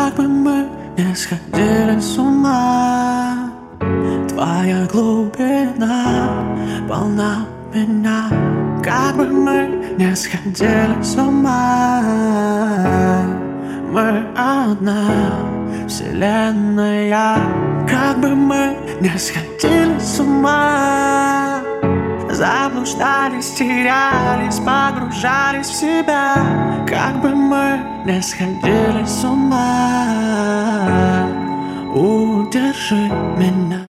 Как бы мы не сходили с ума, твоя глубина полна меня. Как бы мы не сходили с ума, мы одна вселенная. Как бы мы не сходили с ума, заблуждались, терялись, погружались в себя. Как бы мы не сходили с ума, удержи меня.